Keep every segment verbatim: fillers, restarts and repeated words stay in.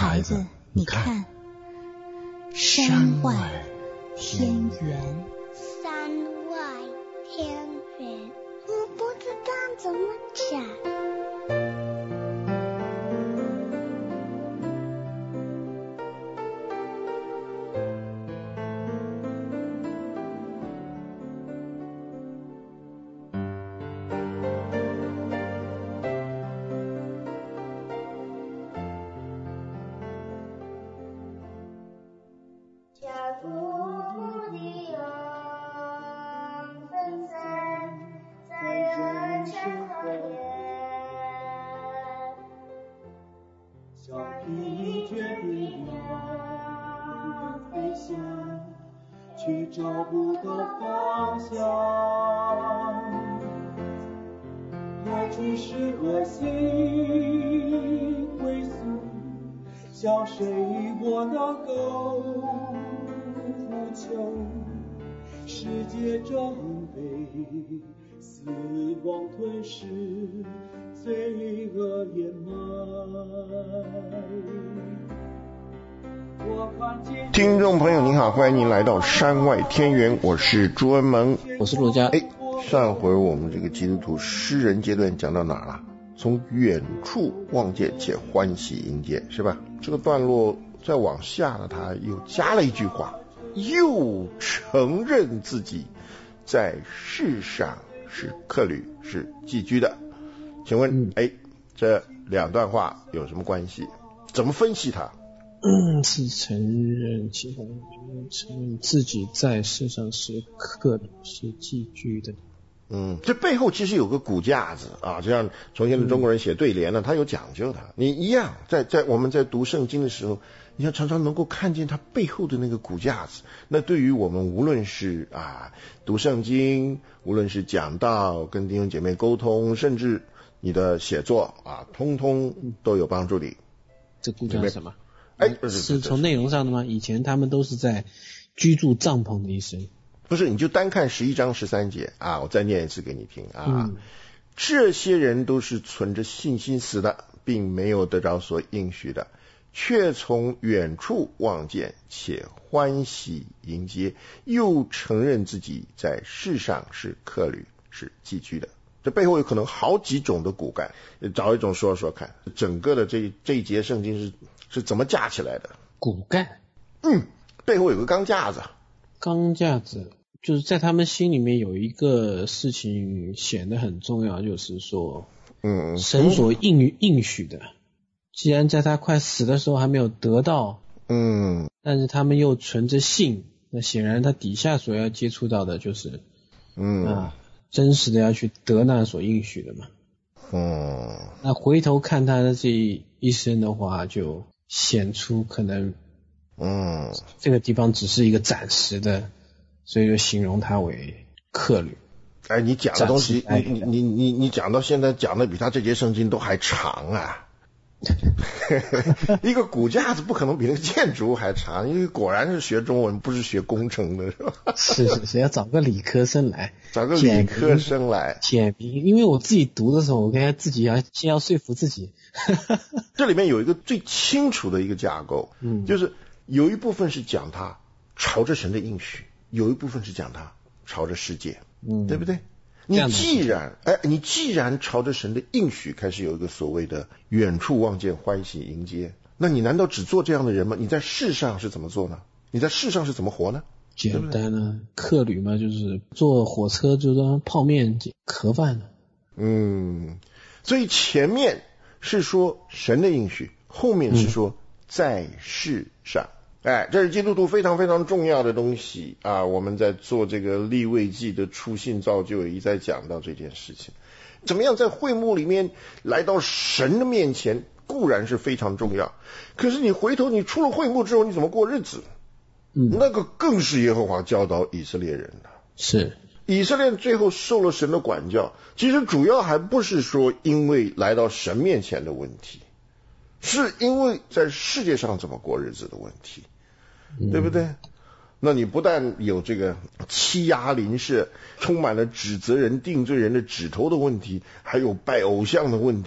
孩子，你看，山外天圆。 山外天圆，我不知道怎么讲。 却找不到方向，来去是何心归宿，向谁我能够呼求？世界正被死亡吞噬，罪恶掩埋。 听众朋友您好，欢迎您来到山外天圆，我是朱恩萌， 我是陆家。 哎，上回我们这个基督徒诗人阶段讲到哪了？从远处望见且欢喜迎接，是吧？这个段落再往下呢，他又加了一句话，又承认自己在世上是客旅，是寄居的。请问，哎、嗯，这两段话有什么关系？怎么分析它？ 嗯，是承认其中承认自己在世上是客旅，是寄居的。 嗯，这背后其实有个骨架子啊，就像从前的中国人写对联呢，他有讲究的。你一样，在在我们在读圣经的时候，你要常常能够看见它背后的那个骨架子。那对于我们无论是啊读圣经，无论是讲道，跟弟兄姐妹沟通，甚至你的写作啊，通通都有帮助你。 这骨架是什么？ 哎， 是从内容上的吗？以前他们都是在居住帐篷的一生。 不是，你就单看十一章十三节啊，我再念一次给你听啊。 嗯、 这些人都是存着信心死的，并没有得着所应许的，却从远处望见，且欢喜迎接，又承认自己在世上是客旅，是寄居的。这背后有可能好几种的骨干，找一种说说看，整个的这这一节圣经是是怎么架起来的？ 骨干， 嗯，背后有个钢架子。 钢架子就是在他们心里面有一个事情显得很重要，就是说， 嗯， 神所应应许的，既然在他快死的时候还没有得到， 嗯， 但是他们又存着信，那显然他底下所要接触到的就是， 嗯啊，真实的要去得那所应许的嘛。 嗯， 那回头看他的这一生的话，就显出可能， 嗯， 这个地方只是一个暂时的，所以就形容他为客旅。 哎，你讲的东西，你你你你你讲到现在讲的比他这节圣经都还长啊！一个骨架子不可能比那个建筑还长，因为果然是学中文，不是学工程的，是吧？ 是是是，要找个理科生来， 找个理科生来解谜。因为我自己读的时候，我跟他自己要先要说服自己。 这里面有一个最清楚的一个架构， 嗯， 就是有一部分是讲他朝着神的应许，有一部分是讲他朝着世界， 嗯， 对不对？你既然哎，你既然朝着神的应许开始有一个所谓的远处望见欢喜迎接，那你难道只做这样的人吗？你在世上是怎么做呢？你在世上是怎么活呢？ 简单啊，客旅嘛，就是坐火车就当泡面盒饭了。 嗯，所以前面是说神的应许，后面是说在世上。哎，这是基督徒非常非常重要的东西啊！我们在做这个利未记的初信造就，也一再讲到这件事情。怎么样在会幕里面来到神的面前，固然是非常重要，可是你回头你出了会幕之后，你怎么过日子？ 嗯， 那个更是耶和华教导以色列人的。 是以色列最后受了神的管教，其实主要还不是说因为来到神面前的问题，是因为在世界上怎么过日子的问题。对不对？嗯，那你不但有这个欺压邻舍，充满了指责人定罪人的指头的问题，还有拜偶像的问题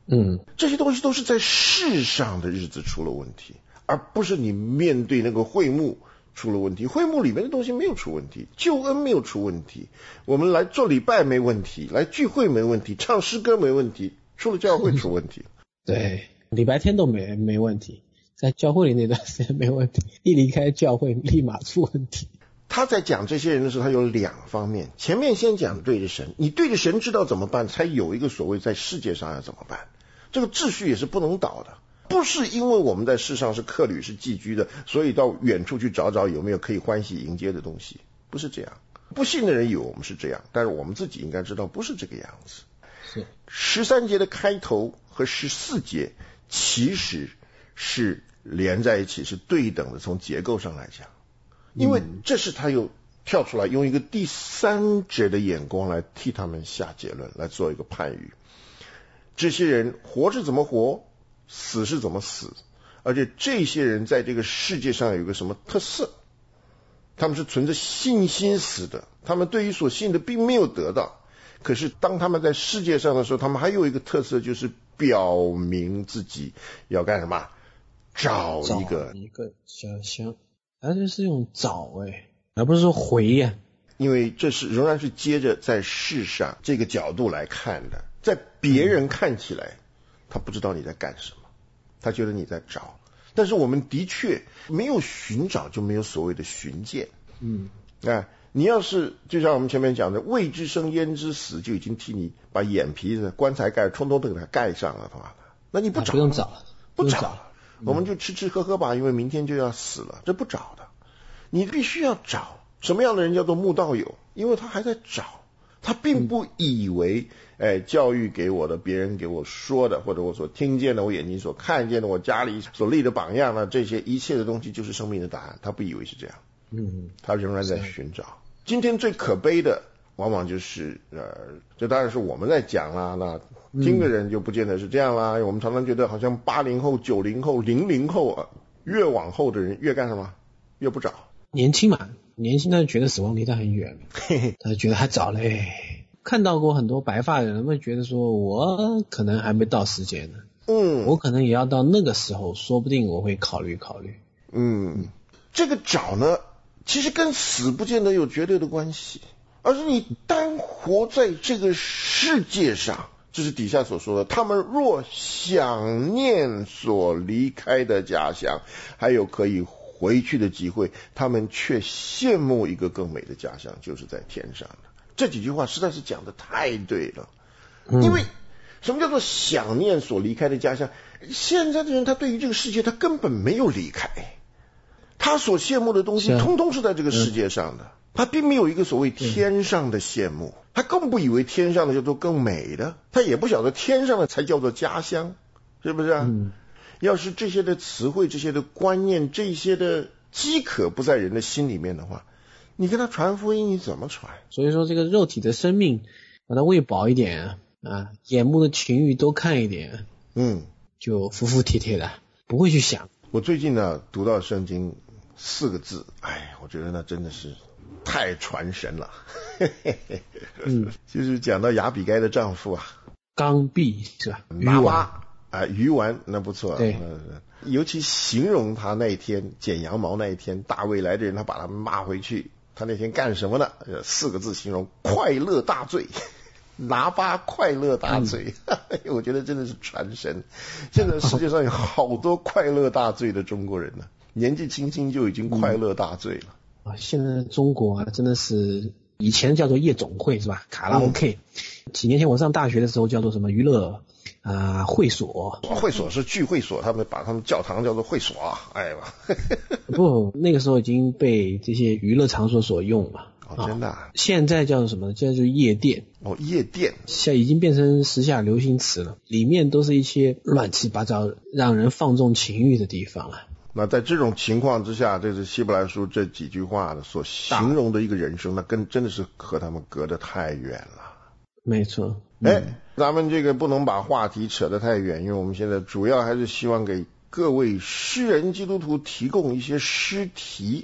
嗯， 这些东西都是在世上的日子出了问题，而不是你面对那个会幕出了问题。会幕里面的东西没有出问题，救恩没有出问题，我们来做礼拜没问题，来聚会没问题，唱诗歌没问题，出了教会出问题。 对，礼拜天都没没问题，在教会里那段时间没问题，一离开教会立马出问题。 他在讲这些人的时候，他有两方面，前面先讲对着神，你对着神知道怎么办，才有一个所谓在世界上要怎么办，这个秩序也是不能倒的。不是因为我们在世上是客旅是寄居的，所以到远处去找找有没有可以欢喜迎接的东西，不是这样。不信的人以为我们是这样，但是我们自己应该知道不是这个样子。 是十三节的开头和十四节其实是连在一起，是对等的，从结构上来讲，因为这是他又跳出来用一个第三者的眼光来替他们下结论，来做一个判语。这些人活着怎么活，死是怎么死，而且这些人在这个世界上有一个什么特色，他们是存着信心死的，他们对于所信的并没有得到，可是当他们在世界上的时候，他们还有一个特色，就是表明自己要干什么，找一个找一个家乡，而且是用找哎，而不是说回呀、啊。 因为这是仍然是接着在世上这个角度来看的，在别人看起来他不知道你在干什么，他觉得你在找，但是我们的确没有寻找就没有所谓的寻见。 嗯， 啊，你要是就像我们前面讲的未知生焉知死，就已经替你把眼皮子棺材盖通通都给它盖上了的话，那你不找、 啊、不用找了， 不找了、嗯、我们就吃吃喝喝吧，因为明天就要死了，这不找的。你必须要找。什么样的人叫做慕道友？因为他还在找，他并不以为哎，教育给我的，别人给我说的，或者我所听见的，我眼睛所看见的，我家里所立的榜样呢，这些一切的东西就是生命的答案，他不以为是这样。 嗯， 他仍然在寻找。今天最可悲的往往就是呃，这当然是我们在讲啦，那听的人就不见得是这样啦。嗯、我们常常觉得好像八零后、九零后、零零后啊，越往后的人越干什么？越不找。 年轻嘛，年轻他就觉得死亡离他很远，他就觉得还早嘞。看到过很多白发人会觉得说，我可能还没到时间呢，嗯，我可能也要到那个时候，说不定我会考虑考虑。 嗯，这个找呢，其实跟死不见得有绝对的关系，而是你单活在这个世界上，这是底下所说的，他们若想念所离开的家乡，还有可以回去的机会，他们却羡慕一个更美的家乡，就是在天上的。这几句话实在是讲得太对了，嗯、因为什么叫做想念所离开的家乡？现在的人他对于这个世界他根本没有离开，他所羡慕的东西通通是在这个世界上的，嗯、他并没有一个所谓天上的羡慕，嗯、他更不以为天上的叫做更美的，他也不晓得天上的才叫做家乡，是不是啊？嗯、要是这些的词汇、这些的观念、这些的饥渴不在人的心里面的话，你跟他传福音你怎么传？ 所以说这个肉体的生命把它喂饱一点啊，眼目的情欲多看一点，嗯，就服服帖帖的，不会去想。 我最近呢读到圣经四个字，哎，我觉得那真的是太传神了。嗯，就是讲到亚比该的丈夫啊， 刚愎是吧？ 鱼丸啊，鱼丸那不错。对，尤其形容他那一天剪羊毛那一天，大卫来的人他把他骂回去。他那天干什么呢？四个字形容：快乐大醉。拿巴快乐大醉，嗯、我觉得真的是传神。现在世界上有好多快乐大醉的中国人呢，年纪轻轻就已经快乐大醉了。 嗯、啊，现在中国啊，真的是以前叫做夜总会是吧？卡拉 OK，嗯、几年前我上大学的时候叫做什么娱乐啊、呃、会所。 会所是聚会所，他们把他们教堂叫做会所，哎吧。 不，那个时候已经被这些娱乐场所所用了。 哦，真的、啊？ 现在叫做什么？叫做夜店。 哦，夜店， 现在已经变成时下流行词了，里面都是一些乱七八糟、让人放纵情欲的地方了。 那在这种情况之下，这是希伯来书这几句话的所形容的一个人生，那跟真的是和他们隔得太远了。 没错。 哎、嗯，咱们这个不能把话题扯得太远，因为我们现在主要还是希望给各位诗人基督徒提供一些诗题。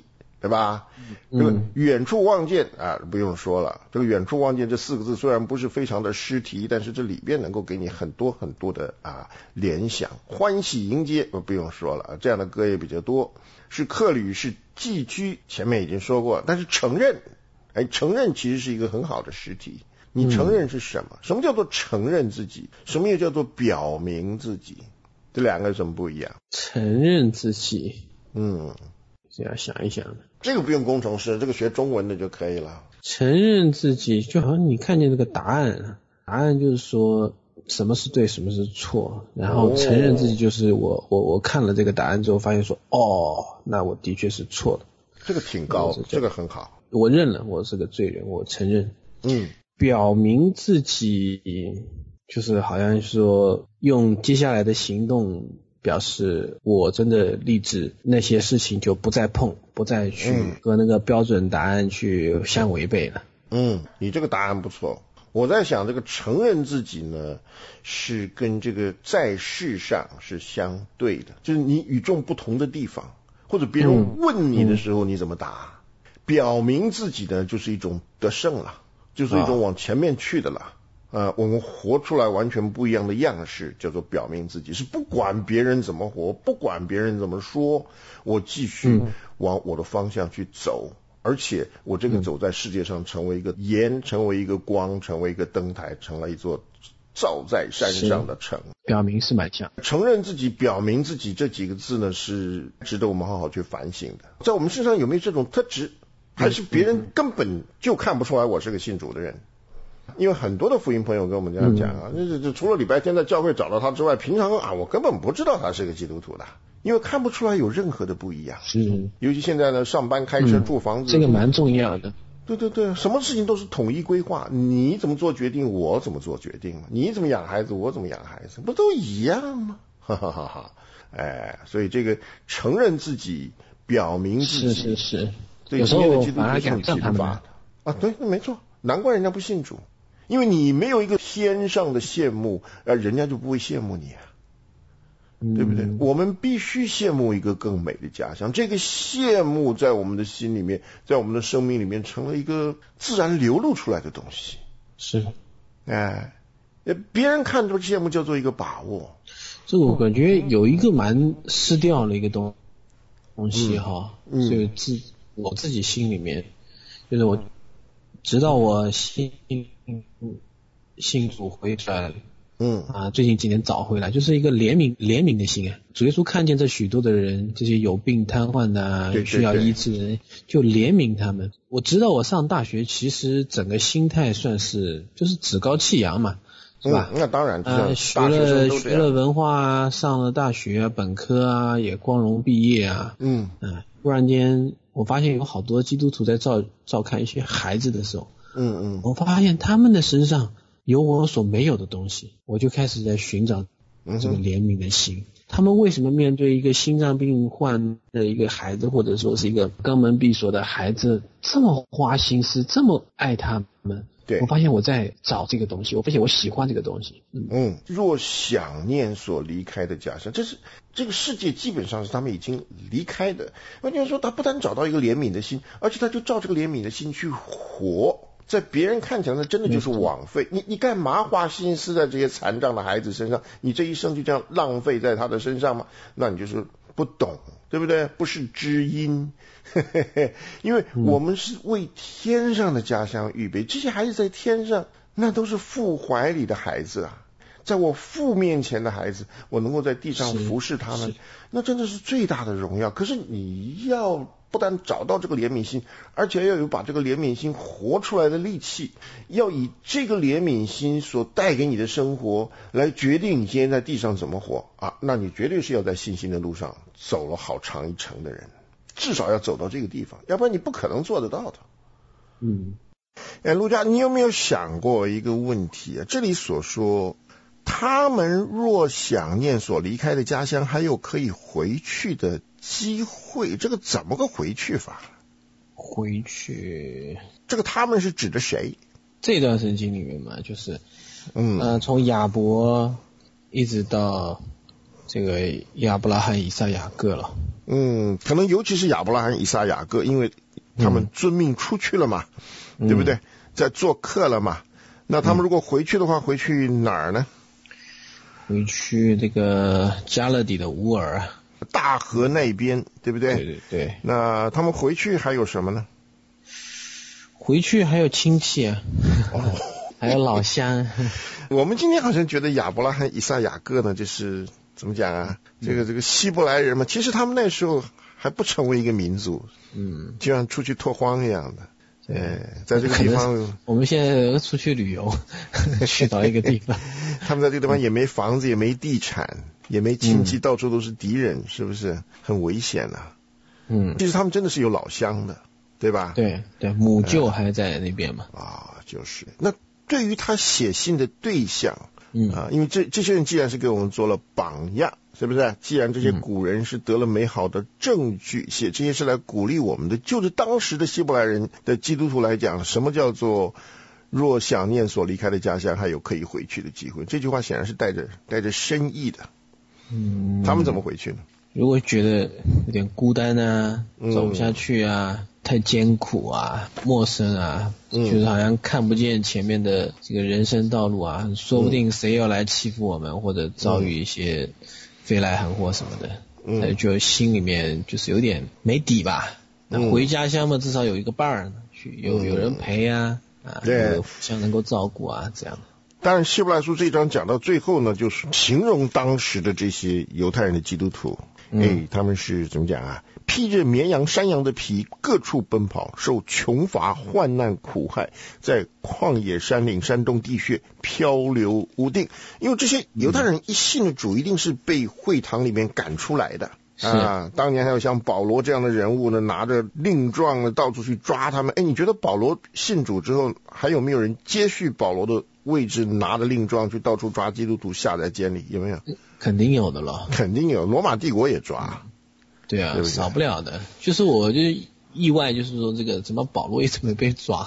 对吧？这个远处望见啊，不用说了，这个远处望见这四个字虽然不是非常的诗题，但是这里边能够给你很多很多的啊联想。欢喜迎接不用说了，这样的歌也比较多。是客旅，是寄居，前面已经说过，但是承认，哎，承认其实是一个很好的诗题。你承认是什么？嗯、什么叫做承认自己？什么又叫做表明自己？这两个有什么不一样？ 承认自己， 嗯， 这样想一想。 这个不用工程师，这个学中文的就可以了。 承认自己，就好像你看见这个答案，答案就是说什么是对，什么是错，然后承认自己就是我我我看了这个答案之后，发现说哦，那我的确是错的。 这个挺高的，这个很好。 我认了，我是个罪人，我承认。 嗯。 表明自己就是好像说用接下来的行动表示我真的立志那些事情就不再碰，不再去和那个标准答案去相违背了。 嗯，你这个答案不错。我在想这个承认自己呢是跟这个在世上是相对的，就是你与众不同的地方，或者别人问你的时候你怎么答。嗯、表明自己呢就是一种得胜了，就是一种往前面去的了。呃，我们活出来完全不一样的样式，叫做表明自己，是不管别人怎么活，不管别人怎么说，我继续往我的方向去走，嗯、而且我这个走在世界上成为一个盐，成为一个光，成为一个灯台，成了一座照在山上的城。 表明是蛮像。 承认自己，表明自己这几个字呢，是值得我们好好去反省的。在我们身上有没有这种特质？还是别人根本就看不出来我是个信主的人？因为很多的福音朋友跟我们这样讲啊，这这除了礼拜天在教会找到他之外，平常啊我根本不知道他是个基督徒的，因为看不出来有任何的不一样。 是， 尤其现在呢，上班、开车、住房子， 嗯、这个蛮重要的。 对对对，什么事情都是统一规划，你怎么做决定，我怎么做决定，你怎么养孩子，我怎么养孩子，不都一样吗？哈哈哈哈！哎，所以这个承认自己，表明自己， 是是是。 对，有时候把它讲正他们啊，对，没错，难怪人家不信主，因为你没有一个天上的羡慕，呃，人家就不会羡慕你啊，嗯、对不对？我们必须羡慕一个更美的家乡，这个羡慕在我们的心里面，在我们的生命里面成了一个自然流露出来的东西。 是， 哎，别人看这个羡慕叫做一个把握。 这个我感觉有一个蛮失掉的一个东东西哈，嗯、所以自。我自己心里面，就是我，直到我信信主回来了， 嗯啊，最近几年找回来，就是一个怜悯怜悯的心啊。主耶稣看见这许多的人，这些有病瘫痪的啊， 对对对需要医治的人，就怜悯他们。我直到我上大学，其实整个心态算是就是趾高气扬嘛。是吧？ 嗯、那当然， 呃，学了学了文化啊，上了大学啊，本科啊，也光荣毕业啊。 嗯嗯、呃，突然间，我发现有好多基督徒在照照看一些孩子的时候， 嗯嗯， 我发现他们的身上有我所没有的东西，我就开始在寻找这个怜悯的心。嗯、他们为什么面对一个心脏病患的一个孩子，或者说是一个肛门闭锁的孩子，这么花心思，这么爱他们？ 对， 我发现我在找这个东西，我发现我喜欢这个东西。 嗯嗯，若想念所离开的家乡，这是这个世界基本上是他们已经离开的。换句话说，他不但找到一个怜悯的心，而且他就照这个怜悯的心去活。在别人看起来，那真的就是枉费。你你干嘛花心思在这些残障的孩子身上？你这一生就这样浪费在他的身上吗？那你就是不懂，对不对？不是知音。因为我们是为天上的家乡预备，这些孩子在天上，那都是父怀里的孩子啊。在我父面前的孩子，我能够在地上服侍他们，那真的是最大的荣耀。可是你要不但找到这个怜悯心，而且要有把这个怜悯心活出来的力气，要以这个怜悯心所带给你的生活来决定你今天在地上怎么活啊！那你绝对是要在信心的路上走了好长一程的人，至少要走到这个地方，要不然你不可能做得到的。 嗯， 哎，陆家，你有没有想过一个问题啊？这里所说，他们若想念所离开的家乡，还有可以回去的机会，这个怎么个回去法？ 回去， 这个他们是指的谁？ 这段圣经里面嘛，就是嗯呃，从亚伯一直到这个亚伯拉罕、以撒、雅各了。 嗯，可能尤其是亚伯拉罕、以撒、雅各，因为他们遵命出去了嘛，嗯、对不对？在做客了嘛。那他们如果回去的话，嗯、回去哪儿呢？ 回去这个加勒底的乌尔， 大河那边，对不对？ 对对对。 那他们回去还有什么呢？ 回去还有亲戚啊，哦、还有老乡。 我们今天好像觉得亚伯拉罕、以撒、雅各呢，就是怎么讲啊？这个这个希伯来人嘛，其实他们那时候还不成为一个民族，嗯，就像出去拓荒一样的。哎，在这个地方， 我们现在出去旅游，去到一个地方， 他们在这个地方也没房子，也没地产，也没亲戚，嗯、到处都是敌人，是不是很危险啊？嗯，其实他们真的是有老乡的，对吧？ 对对，母舅还在那边嘛。 呃、啊，就是。那对于他写信的对象，嗯啊，因为这这些人既然是给我们做了榜样。是不是？既然这些古人是得了美好的证据，写这些是来鼓励我们的，就是当时的希伯来人的基督徒来讲，什么叫做若想念所离开的家乡，还有可以回去的机会？这句话显然是带着带着深意的。嗯，他们怎么回去呢？ 如果觉得有点孤单啊，走不下去啊，嗯、太艰苦啊，陌生啊，嗯、就是好像看不见前面的这个人生道路啊，说不定谁要来欺负我们，或者遭遇一些飞来横祸什么的，嗯，就心里面就是有点没底吧。那回家乡嘛，至少有一个伴儿，去有有人陪啊，啊，有互相能够照顾啊，这样的。 当然，希伯来书这一章讲到最后呢，就是形容当时的这些犹太人的基督徒，嗯、哎，他们是怎么讲啊？披着绵羊、山羊的皮，各处奔跑，受穷乏、患难、苦害，在旷野、山岭、山洞、地穴漂流无定。因为这些犹太人一信了主，一定是被会堂里面赶出来的。啊，当年还有像保罗这样的人物呢，拿着令状呢到处去抓他们。哎，你觉得保罗信主之后，还有没有人接续保罗的位置，拿着令状去到处抓基督徒下在监里？有没有？ 肯定有的了， 肯定有。罗马帝国也抓。 对啊， 对对少不了的。就是我就意外，就是说这个怎么保罗一直没被抓，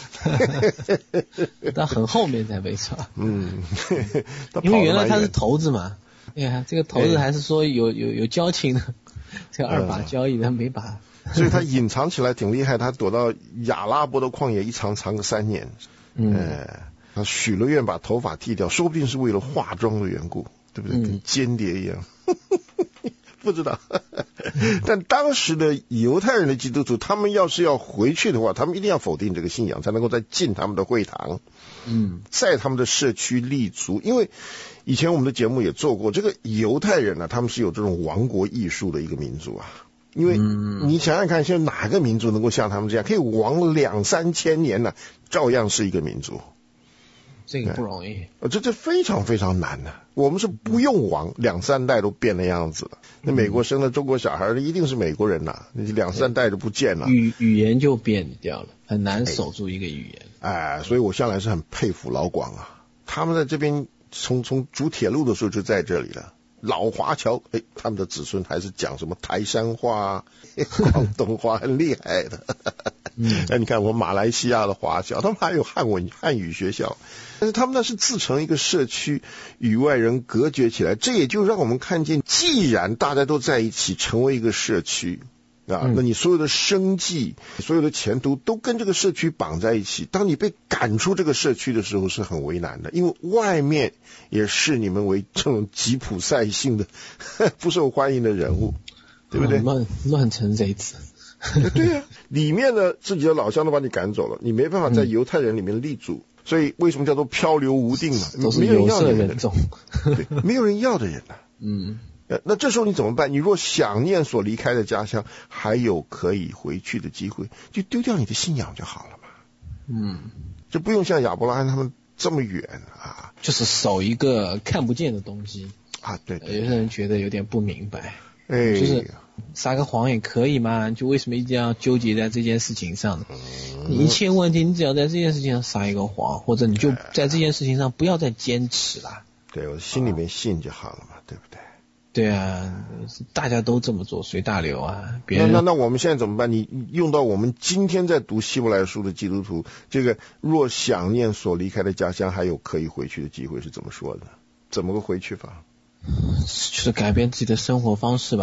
他很后面才被抓。嗯，因为原来他是头子嘛。哎呀，这个头子还是说有有有交情的，这个二把交椅的没把。 所以他隐藏起来挺厉害，他躲到亚拉伯的旷野一藏藏个三年。嗯，呃、他许了愿把头发剃掉，说不定是为了化妆的缘故，对不对？嗯、跟间谍一样。不知道，但当时的犹太人的基督徒，他们要是要回去的话，他们一定要否定这个信仰，才能够再进他们的会堂，嗯，在他们的社区立足。因为以前我们的节目也做过，这个犹太人呢，他们是有这种亡国艺术的一个民族啊。因为你想想看，现在哪个民族能够像他们这样，可以亡两三千年呢，照样是一个民族。 这个不容易， 这这非常非常难的。我们是不用亡，两三代都变了样子了。那美国生的中国小孩，一定是美国人呐，两三代就不见了， 语语言就变掉了，很难守住一个语言。 哎，所以我向来是很佩服老广啊，他们在这边从从筑铁路的时候就在这里了。老华侨，哎，他们的子孙还是讲什么台山话、广东话，很厉害的。嗯，哎，你看我马来西亚的华侨，他们还有汉文汉语学校，但是他们那是自成一个社区，与外人隔绝起来。这也就让我们看见，既然大家都在一起，成为一个社区啊，嗯、那你所有的生计、所有的前途都跟这个社区绑在一起。当你被赶出这个社区的时候，是很为难的，因为外面也视你们为这种吉普赛性的不受欢迎的人物，对不对？ 乱乱成这子。 对呀、啊，里面的自己的老乡都把你赶走了，你没办法在犹太人里面立足，嗯、所以为什么叫做漂流无定呢？ 都是有色人种， 对，没有人要的人啊。嗯，那这时候你怎么办？你若想念所离开的家乡，还有可以回去的机会，就丢掉你的信仰就好了嘛。嗯，就不用像亚伯拉罕他们这么远啊， 就是守一个看不见的东西啊。对, 对, 对， 有些人觉得有点不明白， 哎， 就是撒个谎也可以嘛，就为什么一定要纠结在这件事情上呢？嗯、你一切问题，你只要在这件事情上撒一个谎，或者你就在这件事情上不要再坚持啦。 对，我心里面信就好了嘛，对不对？ 对啊，大家都这么做，随大流啊。别人那那那我们现在怎么办？你用到我们今天在读希伯来书的基督徒，这个若想念所离开的家乡，还有可以回去的机会，是怎么说的？怎么个回去法？ 就是改变自己的生活方式吧。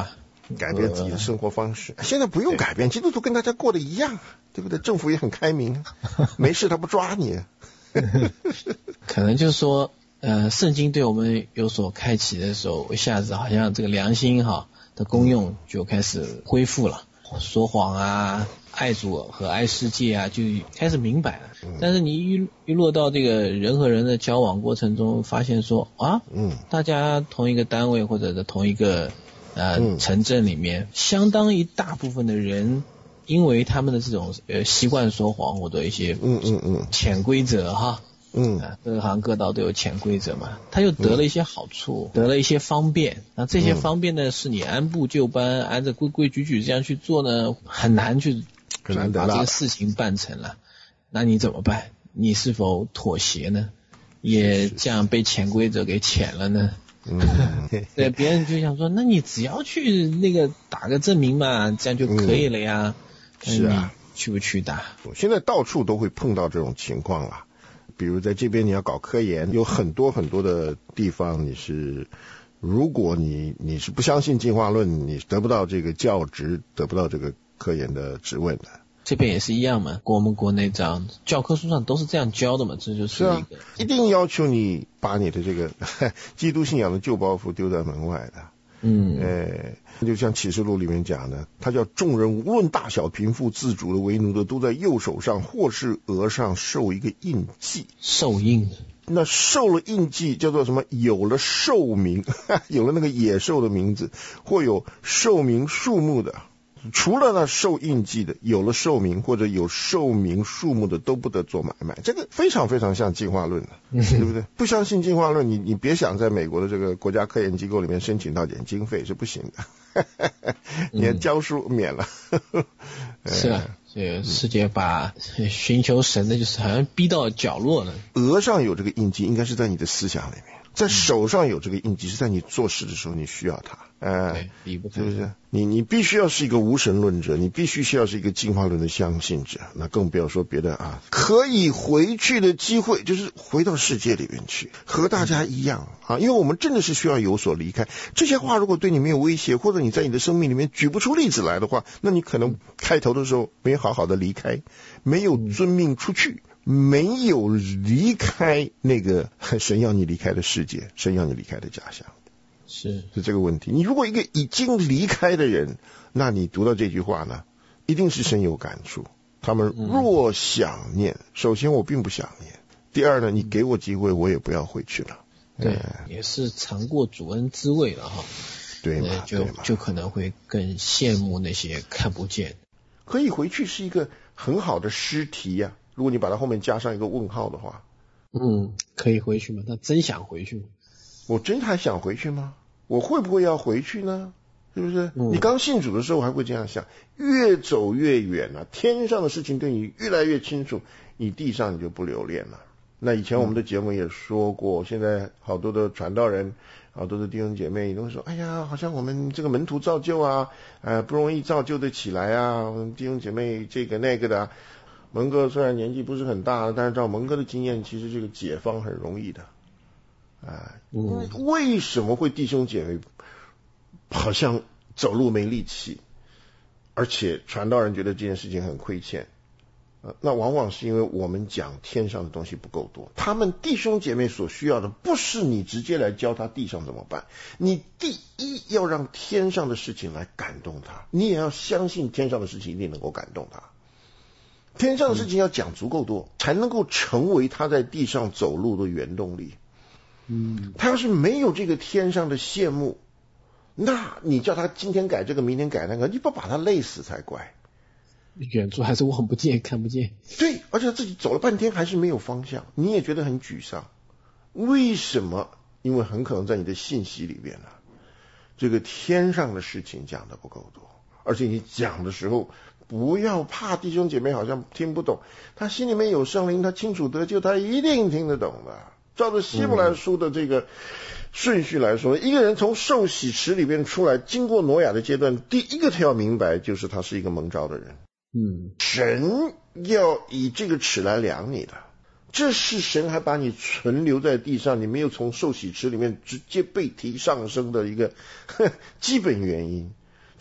改变自己的生活方式。呃、现在不用改变，基督徒跟大家过得一样，对不对？政府也很开明，没事他不抓你。 可能就是说，呃，圣经对我们有所开启的时候，一下子好像这个良心哈的功用就开始恢复了，说谎啊、爱主和爱世界啊，就开始明白了。但是你一一落到这个人和人的交往过程中，发现说啊，嗯，大家同一个单位或者在同一个呃、嗯、城镇里面，相当一大部分的人，因为他们的这种呃习惯说谎或者一些嗯嗯嗯潜规则哈。嗯，各行各道都有潜规则嘛，他又得了一些好处，嗯、得了一些方便。那这些方便呢，是你按部就班，按照规规矩矩这样去做呢，很难去很难把这个事情办成了。那你怎么办？你是否妥协呢？也这样被潜规则给潜了呢？嗯，对，别人就想说，那你只要去那个打个证明嘛，这样就可以了呀。嗯、是啊，去不去打？ 现在到处都会碰到这种情况啦。比如在这边你要搞科研，有很多很多的地方你是，如果你你是不相信进化论，你得不到这个教职，得不到这个科研的职位的。 这边也是一样嘛，我们国内这样教科书上都是这样教的嘛，这就是一个、啊、 一定要求你把你的这个基督信仰的旧包袱丢在门外的。嗯，呃，就像启示录里面讲的，他叫众人无论大小贫富自主的为奴的，都在右手上或是额上受一个印记。 受印。 那受了印记叫做什么？有了寿名，有了那个野兽的名字，或有寿名数目的。除了那受印记的，有了寿名或者有寿名数目的，都不得做买卖。这个非常非常像进化论的，对不对？不相信进化论，你你别想在美国的这个国家科研机构里面申请到点经费是不行的，你的教书免了。 是啊，这个世界把寻求神的就是好像逼到角落了。 额上有这个印记，应该是在你的思想里面。在手上有这个印记，是在你做事的时候你需要它，哎， 对， 是不是？你你必须要是一个无神论者，你必须需要是一个进化论的相信者，那更不要说别的啊。可以回去的机会，就是回到世界里面去，和大家一样啊，因为我们真的是需要有所离开。这些话如果对你没有威胁，或者你在你的生命里面举不出例子来的话，那你可能开头的时候没有好好的离开，没有遵命出去。没有离开那个神要你离开的世界，神要你离开的家乡， 是是这个问题。你如果一个已经离开的人，那你读到这句话呢，一定是深有感触。他们若想念，嗯、首先我并不想念，第二呢，你给我机会，我也不要回去了。 对，嗯、也是尝过主恩滋味了哈。 对嘛， 就对嘛就可能会更羡慕那些看不见。 可以回去是一个很好的诗题呀、啊。如果你把它后面加上一个问号的话， 嗯，可以回去吗？他真想回去吗？ 我真还想回去吗？我会不会要回去呢？是不是？嗯、你刚信主的时候还会这样想，越走越远了、啊，天上的事情对你越来越清楚，你地上你就不留恋了。那以前我们的节目也说过，嗯、现在好多的传道人，好多的弟兄姐妹都会说，哎呀，好像我们这个门徒造就啊，呃，不容易造就的起来啊，我们弟兄姐妹这个那个的、啊。蒙哥虽然年纪不是很大，但是照蒙哥的经验，其实这个解放很容易的，啊、呃，嗯、为什么会弟兄姐妹好像走路没力气，而且传道人觉得这件事情很亏欠，呃，那往往是因为我们讲天上的东西不够多。他们弟兄姐妹所需要的，不是你直接来教他地上怎么办，你第一要让天上的事情来感动他，你也要相信天上的事情一定能够感动他。天上的事情要讲足够多，才能够成为他在地上走路的原动力。嗯，他要是没有这个天上的羡慕，那你叫他今天改这个，明天改那个，你不把他累死才怪。 远处还是望不见，看不见。 对，而且自己走了半天还是没有方向，你也觉得很沮丧。为什么？因为很可能在你的信息里边呢、啊，这个天上的事情讲的不够多，而且你讲的时候。不要怕弟兄姐妹好像听不懂，他心里面有圣灵，他清楚得救，他一定听得懂的。照着希伯来书的这个顺序来说、嗯、一个人从受洗池里边出来，经过挪亚的阶段，第一个他要明白就是他是一个蒙召的人。嗯，神要以这个尺来量你的，这是神还把你存留在地上，你没有从受洗池里面直接被提上升的一个基本原因。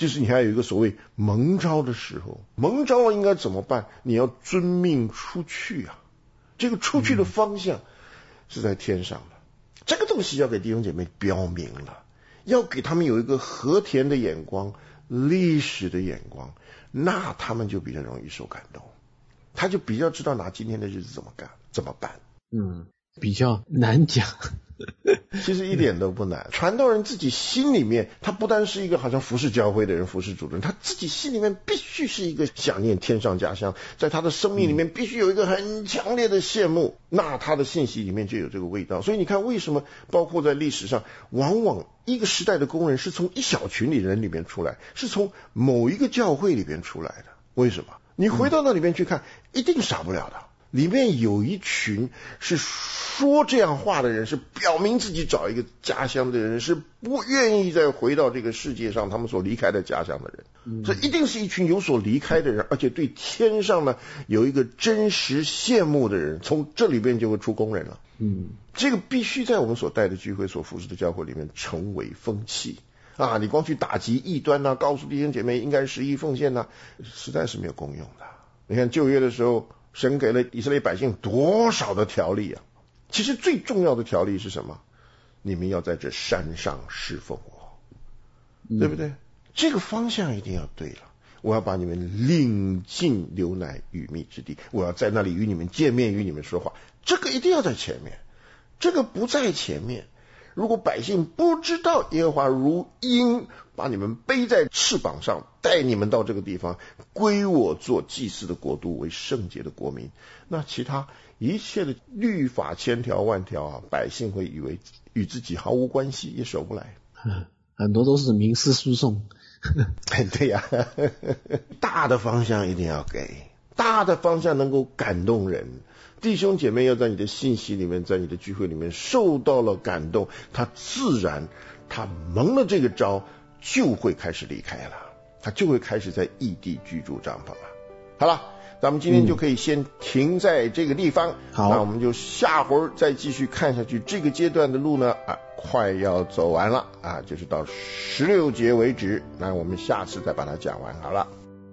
就是你还有一个所谓蒙召的时候，蒙召了应该怎么办？你要遵命出去啊，这个出去的方向是在天上的，嗯、这个东西要给弟兄姐妹标明了，要给他们有一个和田的眼光、历史的眼光，那他们就比较容易受感动，他就比较知道拿今天的日子怎么干怎么办。 嗯，比较难讲。 其实一点都不难，传道人自己心里面，他不单是一个好像服侍教会的人、服侍主的人，他自己心里面必须是一个想念天上家乡，在他的生命里面必须有一个很强烈的羡慕，那他的信息里面就有这个味道。所以你看，为什么包括在历史上，往往一个时代的工人是从一小群里人里面出来，是从某一个教会里面出来的。为什么？你回到那里面去看，一定少不了的。里面有一群是说这样话的人，是表明自己找一个家乡的人，是不愿意再回到这个世界上他们所离开的家乡的人。嗯、这一定是一群有所离开的人，而且对天上呢有一个真实羡慕的人，从这里边就会出工人了。嗯，这个必须在我们所带的聚会、所服侍的教会里面成为风气啊！你光去打击异端啊，告诉弟兄姐妹应该十一奉献啊，实在是没有功用的。你看旧约的时候，神给了以色列百姓多少的条例啊？其实最重要的条例是什么？你们要在这山上侍奉我，嗯、对不对？这个方向一定要对了。我要把你们领进流奶与蜜之地，我要在那里与你们见面，与你们说话。这个一定要在前面，这个不在前面。如果百姓不知道耶和华如鹰把你们背在翅膀上，带你们到这个地方，归我做祭司的国度，为圣洁的国民，那其他一切的律法千条万条啊，百姓会以为与自己毫无关系，也守不来。 很多都是民事诉讼。 对呀、啊，大的方向一定要给，大的方向能够感动人。弟兄姐妹要在你的信息里面，在你的聚会里面受到了感动，他自然他蒙了这个招，就会开始离开了，他就会开始在异地居住帐篷了。好了，咱们今天就可以先停在这个地方。嗯、好，那我们就下回再继续看下去。这个阶段的路呢，啊，快要走完了啊，就是到十六节为止。那我们下次再把它讲完好了。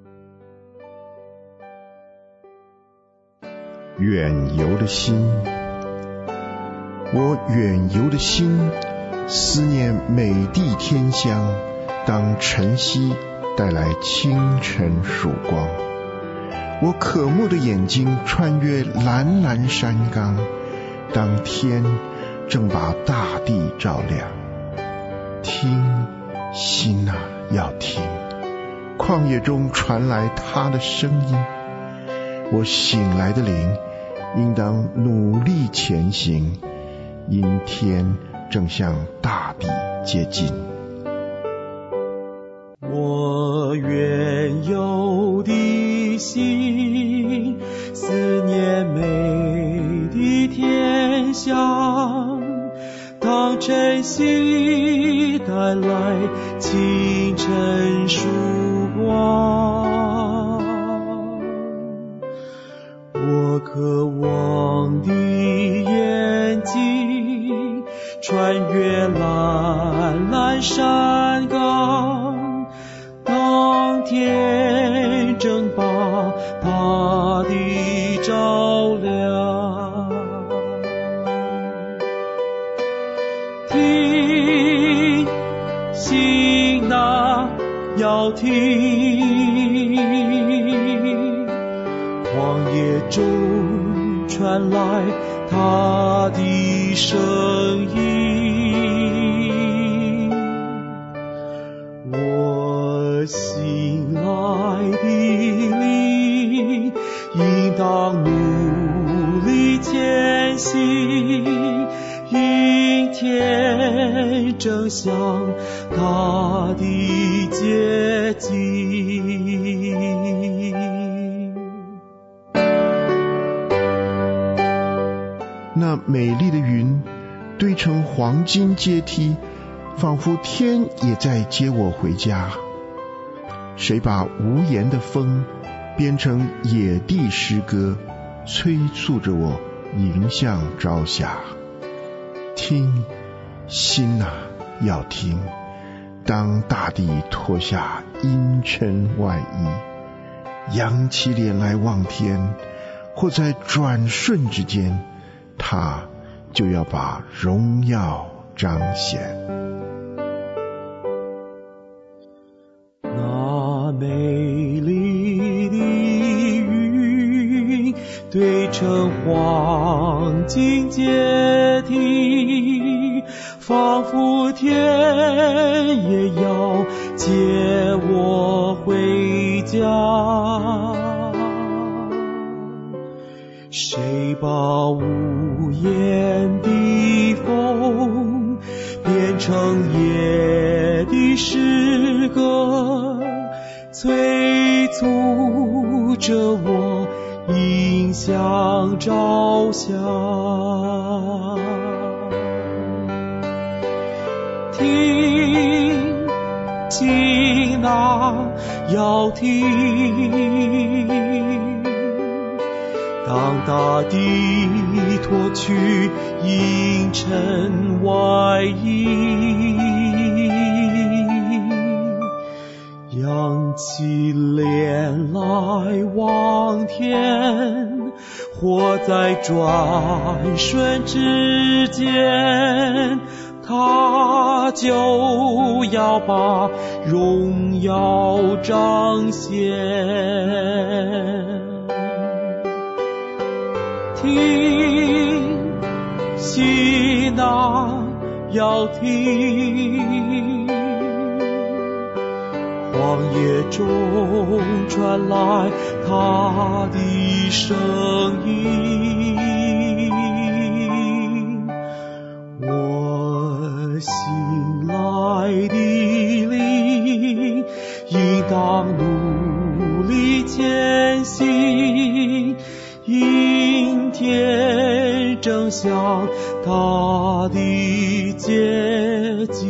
远游的心，我远游的心，思念美丽天香，当晨曦带来清晨曙光。我渴慕的眼睛穿越蓝蓝山岗，当天正把大地照亮。听，心啊，要听，旷野中传来他的声音。我醒来的灵应当努力前行，因天正向大地接近。 我远游的心，思念美的天香，当晨曦带来清晨曙光。我渴望的眼睛穿越蓝蓝山岗，当天正把大地照亮。听，心啊，要听，旷野中传来他的声音。我醒来的灵应当努力前行，因天正向他的接近。 那美丽的云堆成黄金阶梯，仿佛天也在接我回家。谁把无言的风编成野地诗歌，催促着我迎向朝霞。听，心啊，要听，当大地脱下阴沉外衣，扬起脸来望天，或在转瞬之间，他就要把荣耀彰显。 那美丽的云对称黄金阶梯，仿佛天也要接我回家。谁把无言的风变成夜的诗歌，催促着我迎向朝霞。听，请啊，要听，当大地脱去阴沉外衣，扬起脸来望天，或在转瞬之间，他就要把荣耀彰显。听，心啊，要听，荒野中传来他的声音，我醒来的灵应当努力前行，阴天正向他的接近。